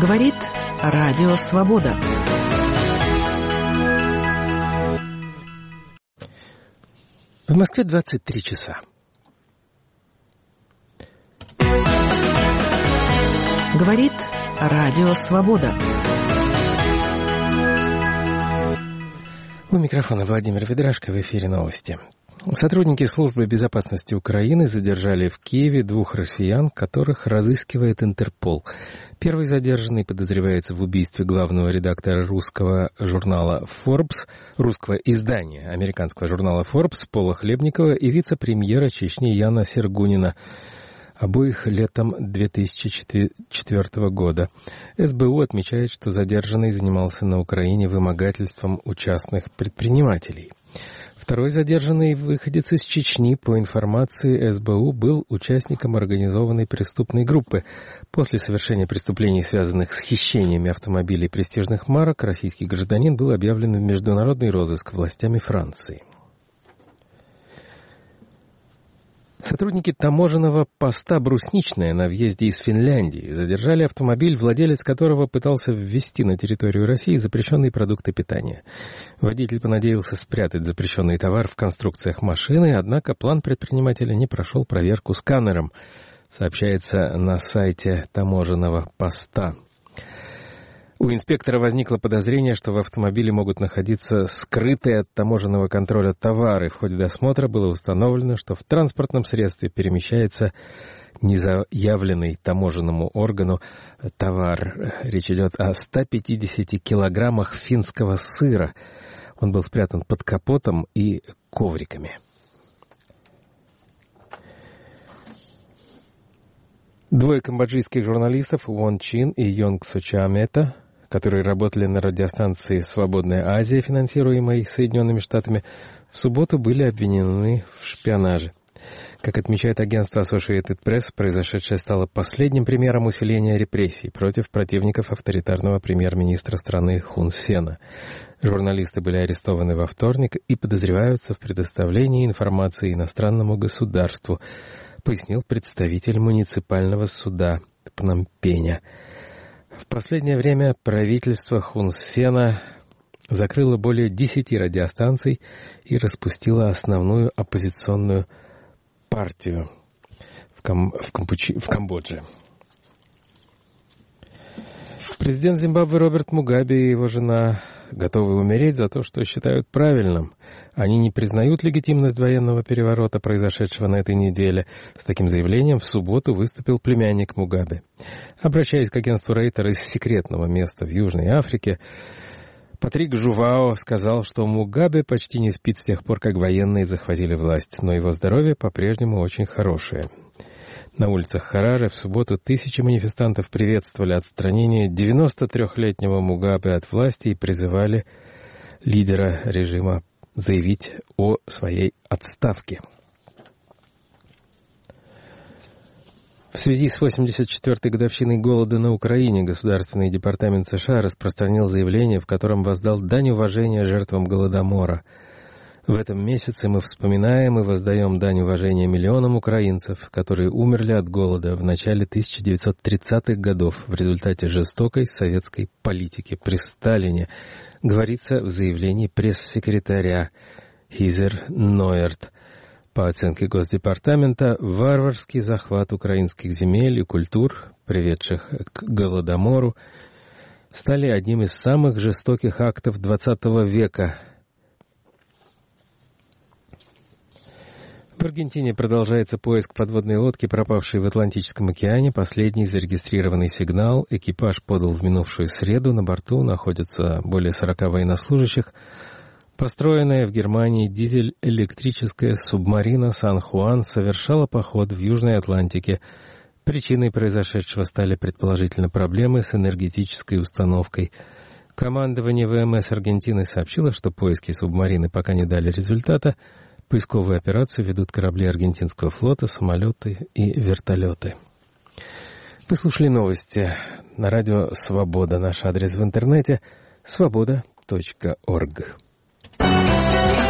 Говорит Радио Свобода. В Москве 23 часа. Говорит Радио Свобода. У микрофона Владимир Ведрашко, в эфире новости. Сотрудники Службы безопасности Украины задержали в Киеве 2 россиян, которых разыскивает Интерпол. Первый задержанный подозревается в убийстве главного редактора русского журнала Forbes, русского издания американского журнала Forbes Пола Хлебникова и вице-премьера Чечни Яна Сергунина, обоих летом 2004 года. СБУ отмечает, что задержанный занимался на Украине вымогательством у частных предпринимателей. Второй задержанный выходец из Чечни, по информации СБУ, был участником организованной преступной группы. После совершения преступлений, связанных с хищениями автомобилей престижных марок, российский гражданин был объявлен в международный розыск властями Франции. Сотрудники таможенного поста «Брусничная» на въезде из Финляндии задержали автомобиль, владелец которого пытался ввезти на территорию России запрещенные продукты питания. Водитель понадеялся спрятать запрещенный товар в конструкциях машины, однако план предпринимателя не прошел проверку сканером, сообщается на сайте таможенного поста. У инспектора возникло подозрение, что в автомобиле могут находиться скрытые от таможенного контроля товары. В ходе досмотра было установлено, что в транспортном средстве перемещается незаявленный таможенному органу товар. Речь идет о 150 килограммах финского сыра. Он был спрятан под капотом и ковриками. Двое камбоджийских журналистов Вон Чин и Йонг Сочиамета, которые работали на радиостанции «Свободная Азия», финансируемой Соединенными Штатами, в субботу были обвинены в шпионаже. Как отмечает агентство Associated Press, произошедшее стало последним примером усиления репрессий против противников авторитарного премьер-министра страны Хун Сена. Журналисты были арестованы во вторник и подозреваются в предоставлении информации иностранному государству, пояснил представитель муниципального суда Пномпеня. В последнее время правительство Хун Сена закрыло более 10 радиостанций и распустило основную оппозиционную партию в Камбодже. Президент Зимбабве Роберт Мугабе и его жена готовы умереть за то, что считают правильным. Они не признают легитимность военного переворота, произошедшего на этой неделе. С таким заявлением в субботу выступил племянник Мугабе. Обращаясь к агентству Рейтер из секретного места в Южной Африке, Патрик Жувао сказал, что Мугабе почти не спит с тех пор, как военные захватили власть, но его здоровье по-прежнему очень хорошее. На улицах Хараре в субботу тысячи манифестантов приветствовали отстранение 93-летнего Мугабе от власти и призывали лидера режима заявить о своей отставке. В связи с 84-й годовщиной голода на Украине Государственный департамент США распространил заявление, в котором воздал дань уважения жертвам Голодомора. В этом месяце мы вспоминаем и воздаем дань уважения миллионам украинцев, которые умерли от голода в начале 1930-х годов в результате жестокой советской политики при Сталине, говорится в заявлении пресс-секретаря Хизер Нойерт. По оценке Госдепартамента, варварский захват украинских земель и культур, приведших к Голодомору, стали одним из самых жестоких актов XX века. В Аргентине продолжается поиск подводной лодки, пропавшей в Атлантическом океане. Последний зарегистрированный сигнал экипаж подал в минувшую среду. На борту находятся более 40 военнослужащих. Построенная в Германии дизель-электрическая субмарина «Сан-Хуан» совершала поход в Южной Атлантике. Причиной произошедшего стали предположительно проблемы с энергетической установкой. Командование ВМС Аргентины сообщило, что поиски субмарины пока не дали результата. Поисковую операцию ведут корабли аргентинского флота, самолеты и вертолеты. Вы слушали новости на радио «Свобода». Наш адрес в интернете — свобода.орг.